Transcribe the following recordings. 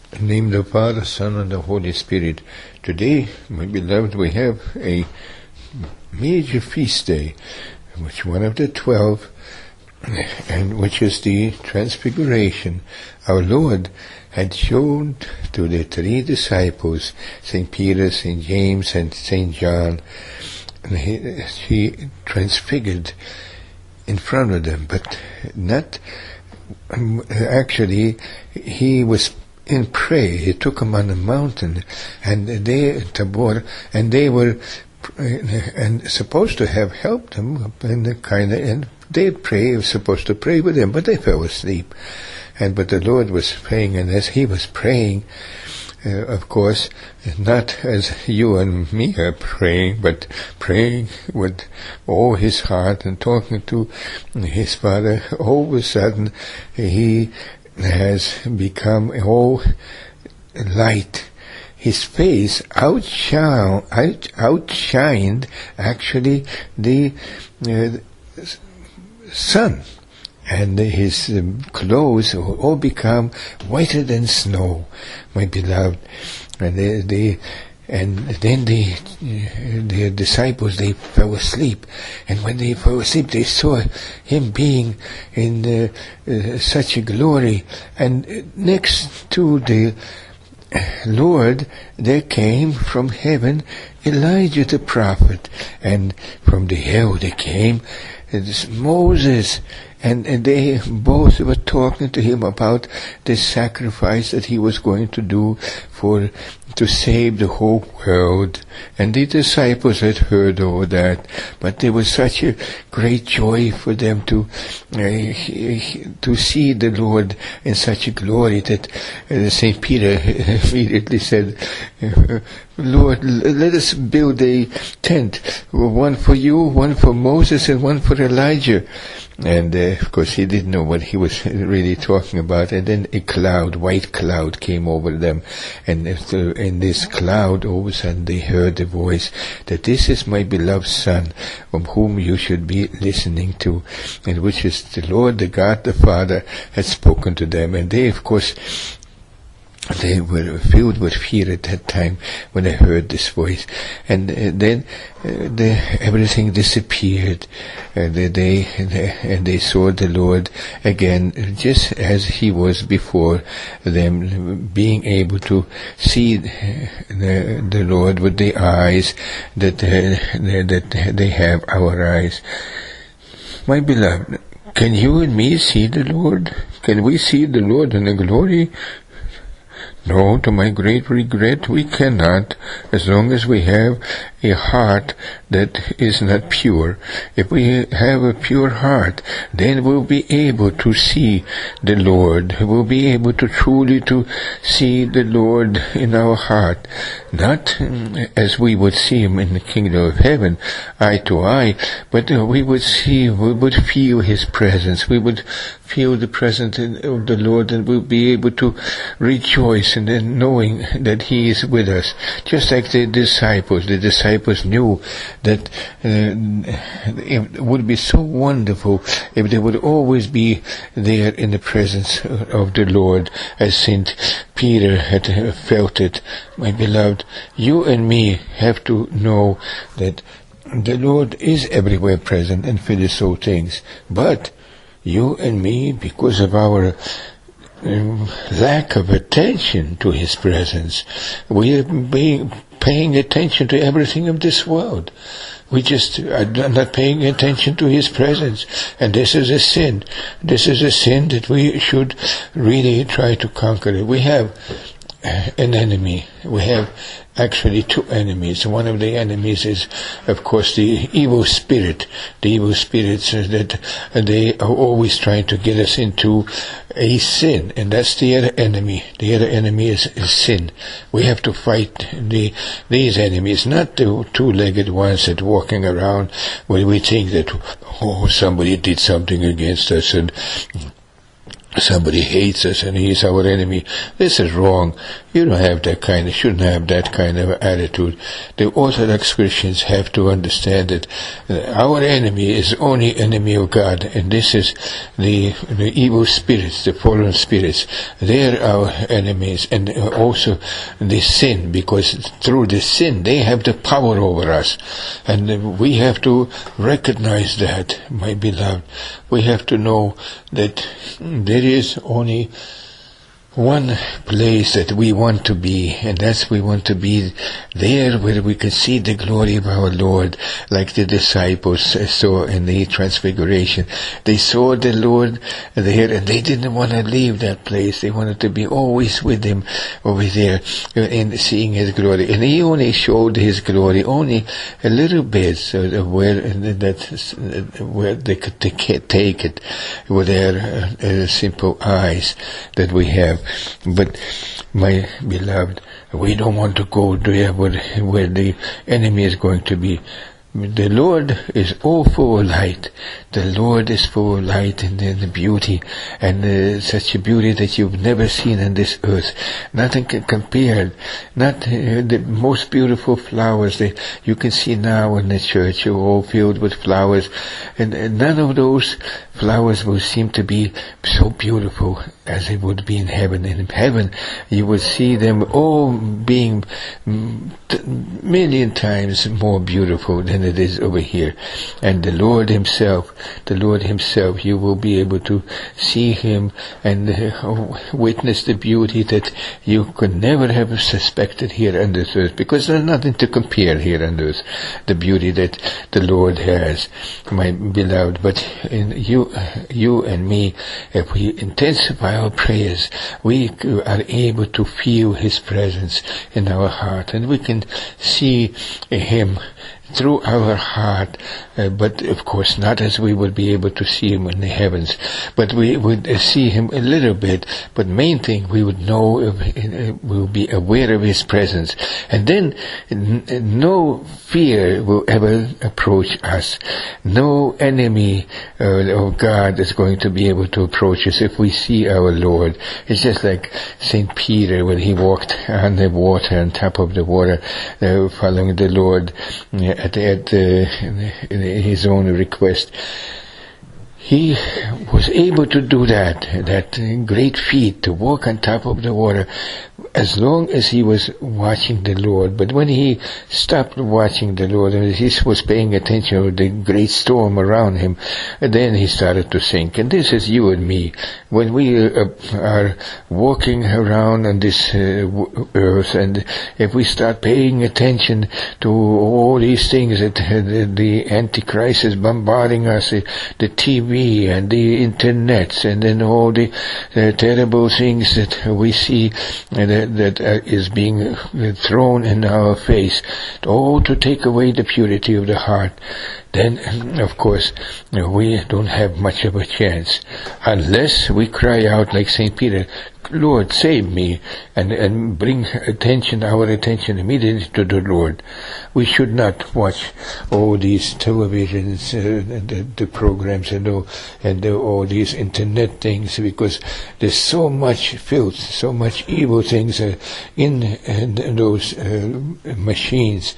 In the name of the Father, Son, and the Holy Spirit. Today, my beloved, we have a major feast day, which one of the 12, and which is the Transfiguration. Our Lord had shown to the 3 disciples, St. Peter, St. James, and St. John, and he transfigured in front of them, but not actually. He was in prayer. He took them on the mountain, and they Tabor, and they were and supposed to have helped them, and they were supposed to pray with him, but they fell asleep. But the Lord was praying, and as he was praying, of course, not as you and me are praying, but praying with all his heart and talking to his Father, all of a sudden he has become all light. His face outshined actually the sun, and his clothes all become whiter than snow, my beloved. And then the disciples, they fell asleep, and when they fell asleep, they saw him being in such a glory. And next to the Lord, there came from heaven Elijah the prophet, and from the hill there came Moses, and they both were talking to him about the sacrifice that he was going to do to save the whole world. And the disciples had heard all that, but there was such a great joy for them to see the Lord in such a glory that St. Peter immediately said, Lord, let us build a tent, one for you, one for Moses, and one for Elijah. And of course he didn't know what he was really talking about. And then a white cloud came over them, and in this cloud, all of a sudden they heard the voice that this is my beloved Son, from whom you should be listening to, and which is the Lord, the God, the Father, had spoken to them. And they, of course, they were filled with fear at that time when they heard this voice, and then everything disappeared, and they saw the Lord again, just as he was before them, being able to see the Lord with the eyes that they have our eyes. My beloved, can you and me see the Lord? Can we see the Lord in the glory? No, to my great regret, we cannot, as long as we have a heart that is not pure. If we have a pure heart, then we'll be able to see the Lord. We'll be able to truly to see the Lord in our heart, not as we would see him in the kingdom of heaven, eye to eye, but we would feel his presence. We would feel the presence of the Lord, and we'll be able to rejoice in knowing that he is with us. Just like the disciples knew that it would be so wonderful if they would always be there in the presence of the Lord, as St. Peter had felt it. My beloved, you and me have to know that the Lord is everywhere present and finishes all things. But you and me, because of our lack of attention to his presence, we are paying attention to everything of this world. We just are not paying attention to his presence, and this is a sin. This is a sin that we should really try to conquer. We have an enemy. We have actually 2 enemies. One of the enemies is, of course, the evil spirit. The evil spirits that they are always trying to get us into a sin, and that's the other enemy. The other enemy is sin. We have to fight these enemies, not the 2-legged ones that walking around when we think that somebody did something against us, and somebody hates us and he's our enemy. This is wrong. You don't have that kind of, shouldn't have that kind of attitude. The Orthodox Christians have to understand that our enemy is only enemy of God, and this is the evil spirits, the fallen spirits. They're our enemies, and also the sin, because through the sin they have the power over us, and we have to recognize that, my beloved. We have to know that there is only one place that we want to be, and that's we want to be there where we can see the glory of our Lord, like the disciples saw in the Transfiguration. They saw the Lord there, and they didn't want to leave that place. They wanted to be always with Him over there and seeing His glory. And He only showed His glory only a little bit, so where they could take it with their simple eyes that we have. But, my beloved, we don't want to go there where the enemy is going to be. The Lord is all full of light. The Lord is full of light and the beauty, and such a beauty that you've never seen on this earth. Nothing can compare. Not the most beautiful flowers that you can see now in the church are all filled with flowers, and none of those flowers will seem to be so beautiful as it would be in heaven. In heaven, you will see them all being million times more beautiful than it is over here. And the Lord Himself, you will be able to see Him and witness the beauty that you could never have suspected here on this earth, because there's nothing to compare here on earth, the beauty that the Lord has, my beloved. But in you and me, if we intensify our prayers, we are able to feel His presence in our heart, and we can see Him through our heart, but of course not as we would be able to see Him in the heavens, but we would see Him a little bit. But main thing, we would know, we will be aware of His presence, and then no fear will ever approach us. No enemy of God is going to be able to approach us if we see our Lord. It's just like St. Peter when he walked on the water, on top of the water, following the Lord at his own request. He was able to do that great feat, to walk on top of the water, as long as he was watching the Lord. But when he stopped watching the Lord, and he was paying attention to the great storm around him, then he started to sink. And this is you and me. When we are walking around on this earth, and if we start paying attention to all these things that the Antichrist is bombarding us, the TV and the internet, and then all the terrible things that we see that is being thrown in our face, all to take away the purity of the heart, then of course we don't have much of a chance, unless we cry out like St. Peter, Lord, save me, and bring our attention immediately to the Lord. We should not watch all these televisions, the programs, and all these internet things, because there's so much filth, so much evil things in those machines.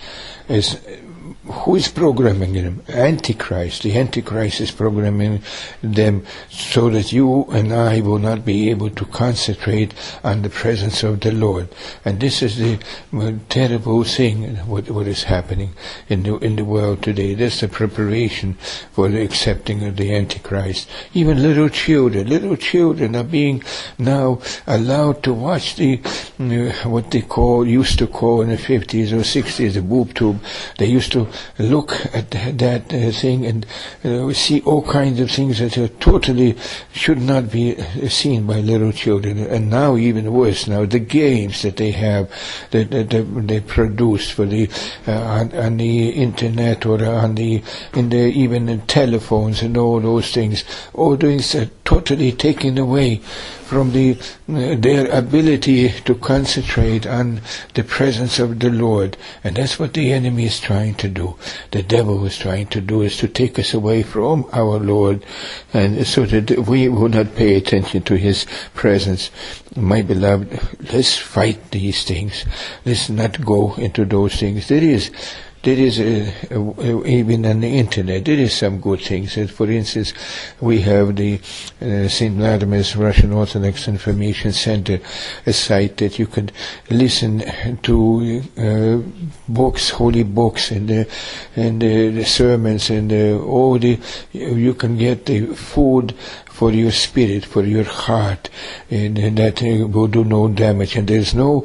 Who is programming them? Antichrist. The Antichrist is programming them so that you and I will not be able to concentrate on the presence of the Lord. And this is the terrible thing, what is happening in the world today. That's the preparation for the accepting of the Antichrist. Even little children are being now allowed to watch what they used to call in the 50s or 60s, the boob tube. They used to look at that thing and see all kinds of things that totally should not be seen by little children. And now even worse, now the games that they have, that they produce for on the internet or even the telephones and all those things, all things are totally taken away from their ability to concentrate on the presence of the Lord. And that's what the enemy is trying to do. The devil is trying to do, is to take us away from our Lord, and so that we will not pay attention to His presence. My beloved, let's fight these things. Let's not go into those things. There is even on the internet, there is some good things. For instance, we have the St. Vladimir's Russian Orthodox Information Center, a site that you can listen to books, holy books, and the sermons, and you can get the food for your spirit, for your heart, and that will do no damage. And there's no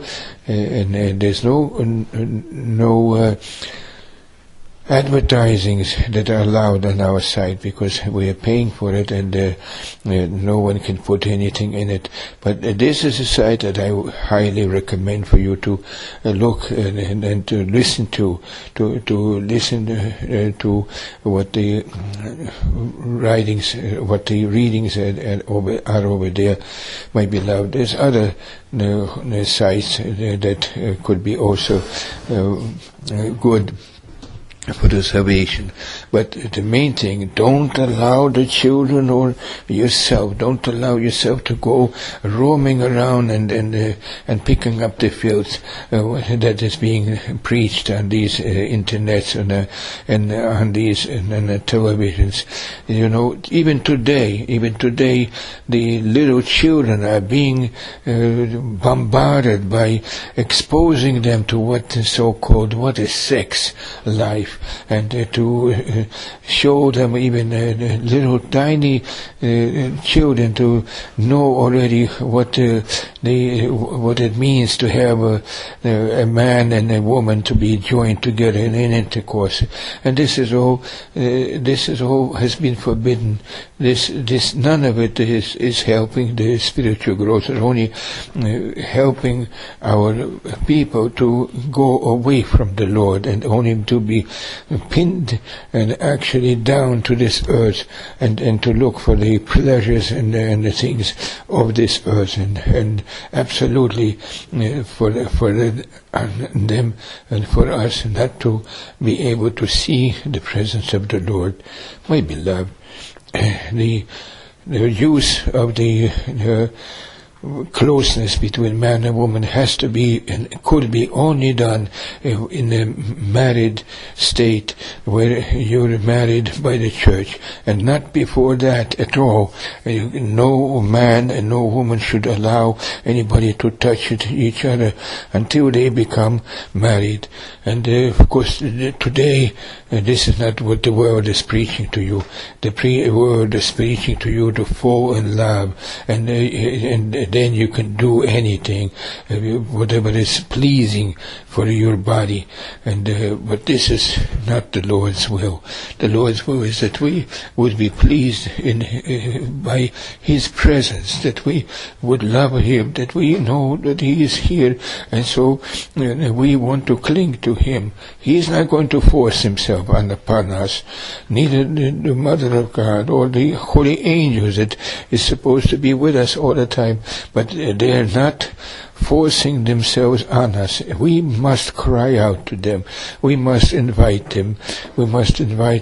advertisings that are allowed on our site, because we are paying for it, and no one can put anything in it. But this is a site that I highly recommend for you to look and to listen to listen to what the writings, what the readings are over there, my beloved. There's other sites that could be also good for the salvation. But the main thing, don't allow the children or yourself, don't allow yourself to go roaming around and picking up the filth that is being preached on these internets and on these televisions. You know, even today, the little children are being bombarded by exposing them to what is so-called, what is sex life, and to show them, even little tiny children, to know already what it means to have a man and a woman to be joined together in intercourse. And this is all has been forbidden. This none of it is helping the spiritual growth. It's only helping our people to go away from the Lord, and only to be pinned and actually down to this earth, and to look for the pleasures and the things of this earth, and absolutely for them and for us not to be able to see the presence of the Lord. My beloved, the use of the closeness between man and woman has to be and could be only done in a married state, where you're married by the church, and not before that at all. No man and no woman should allow anybody to touch each other until they become married. And of course today this is not what the world is preaching to you. The world is preaching to you to fall in love, and then you can do anything, whatever is pleasing for your body. And but this is not the Lord's will. The Lord's will is that we would be pleased by His presence, that we would love Him, that we know that He is here, and so we want to cling to Him. He is not going to force Himself upon us. Neither the Mother of God or the holy angels that is supposed to be with us all the time, but they are not forcing themselves on us. We must cry out to them. We must invite them. We must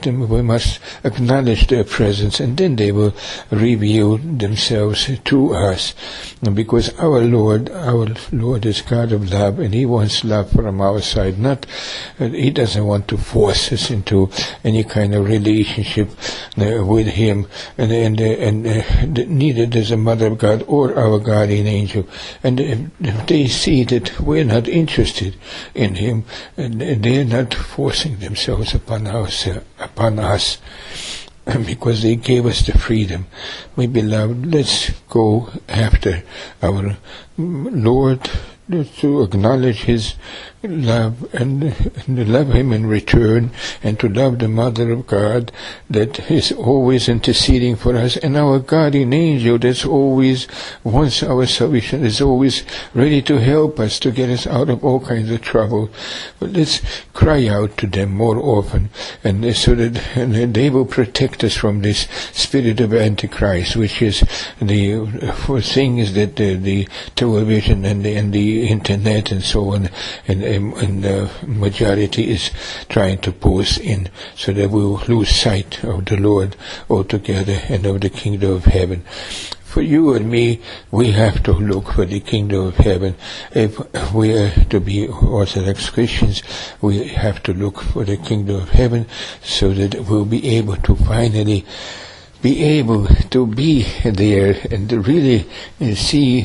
acknowledge their presence, and then they will reveal themselves to us. Because our Lord is God of love, and He wants love from our side. He doesn't want to force us into any kind of relationship with Him, and neither does the Mother of God or our guardian angel. And if they see that we're not interested in Him, and they're not forcing themselves upon us, because they gave us the freedom. My beloved, let's go after our Lord to acknowledge His love and love Him in return, and to love the Mother of God that is always interceding for us, and our guardian angel that's always wants our salvation, is always ready to help us, to get us out of all kinds of trouble. But let's cry out to them more often, and so that they will protect us from this spirit of Antichrist, which is the things that the television and the internet and so on, and the majority is trying to pose in, so that we will lose sight of the Lord altogether and of the kingdom of heaven. For you and me, we have to look for the kingdom of heaven. If we are to be Orthodox Christians, we have to look for the kingdom of heaven, so that we'll be able to finally be able to be there and to really see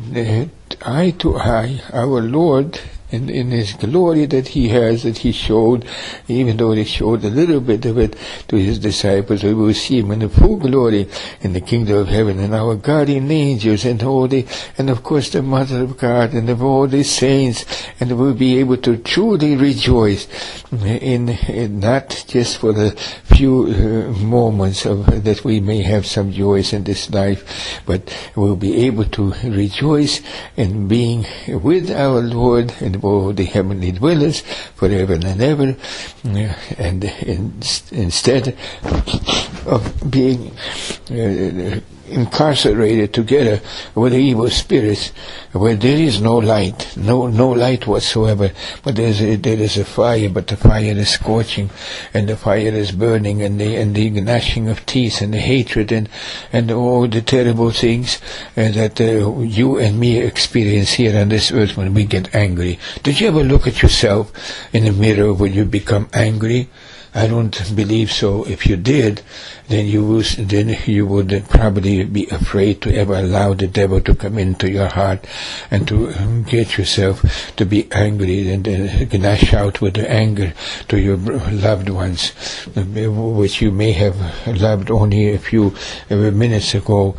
eye to eye our Lord in His glory that He has, that He showed, even though He showed a little bit of it to His disciples. We will see Him in the full glory in the kingdom of heaven, and our guardian angels and and of course the Mother of God and of all the saints, and we'll be able to truly rejoice in not just for the few moments that we may have some joys in this life, but we'll be able to rejoice in being with our Lord and all the heavenly dwellers forever and ever, and instead of being incarcerated together with the evil spirits, where there is no light, no light whatsoever, but there is a fire, but the fire is scorching, and the fire is burning, and the gnashing of teeth, and the hatred, and all the terrible things that you and me experience here on this earth when we get angry. Did you ever look at yourself in the mirror when you become angry? I don't believe so. If you did, then you would probably be afraid to ever allow the devil to come into your heart and to get yourself to be angry and gnash out with the anger to your loved ones, which you may have loved only a few minutes ago,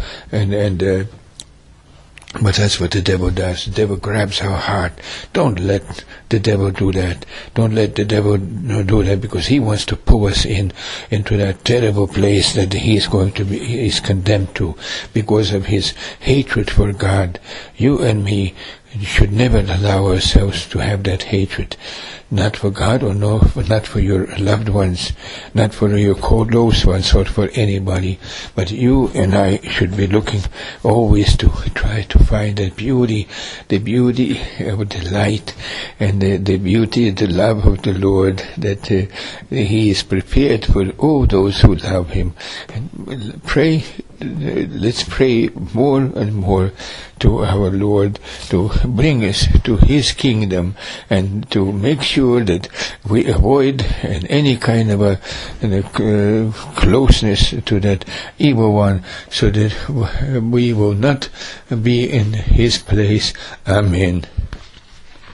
but that's what the devil does. The devil grabs our heart. Don't let the devil do that. Don't let the devil do that, because he wants to pull us into that terrible place that he's condemned to because of his hatred for God. You and me should never allow ourselves to have that hatred. Not for God, or not for your loved ones, not for your close ones, or for anybody. But you and I should be looking always to try to find that beauty, the beauty of the light, and the beauty, the love of the Lord, that He is prepared for all those who love Him. And let's pray more and more to our Lord to bring us to His kingdom, and to make sure that we avoid any kind of a closeness to that evil one, so that we will not be in his place. Amen.